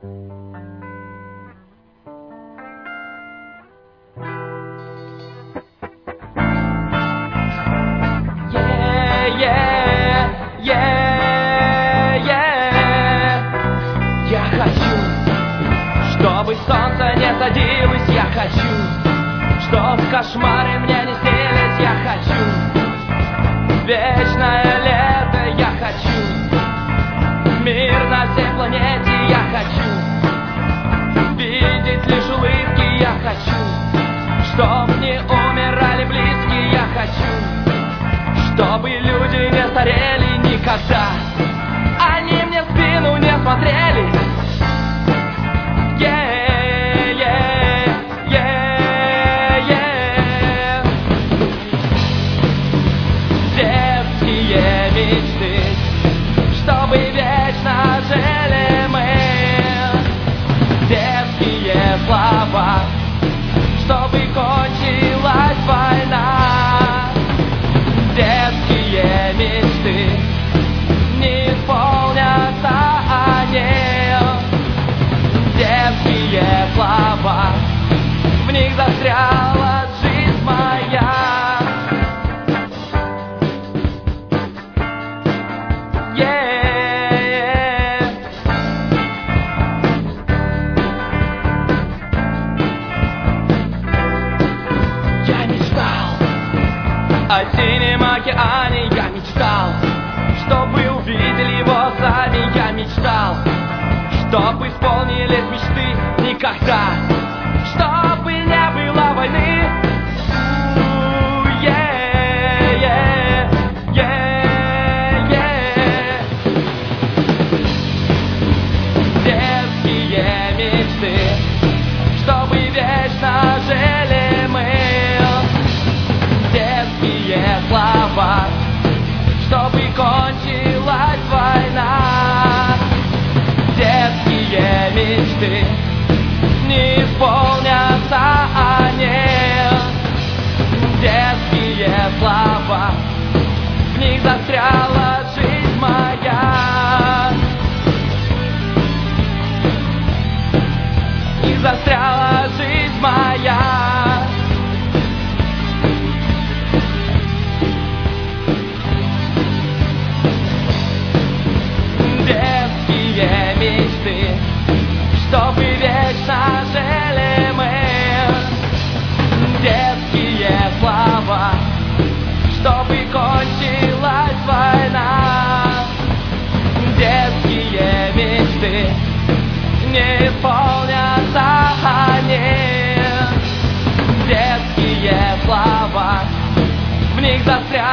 Я хочу, чтобы солнце не садилось. Я хочу, чтоб кошмары мне не снились. Я хочу вечное лето. Я хочу мир на всей планете. Я хочу видеть лишь улыбки. Я хочу, чтоб не умирали близкие. Я хочу, чтобы люди не старели никогда. Они мне в спину не смотрели. Детские мечты, чтобы вечно жили мы. Детские слова, чтобы кончилась война. Детские мечты не исполнятся они. Детские слова, в них застряла жизнь моя. Я мечтал о синем океане. Я мечтал, чтобы увидели его сами. Я мечтал, чтоб исполнились мечты никогда, чтобы не было войны. Детские мечты, чтобы вечно жили мы. Детские слова, чтобы кончилась война. Детские мечты, не исполнятся они. Детские слова, в них застряла жизнь моя. В них застряла жизнь моя. Детские мечты, чтобы вечно жили мы. Детские слова, чтобы кончилась война. Детские мечты, не исполнятся они. Детские слова, в них застрял.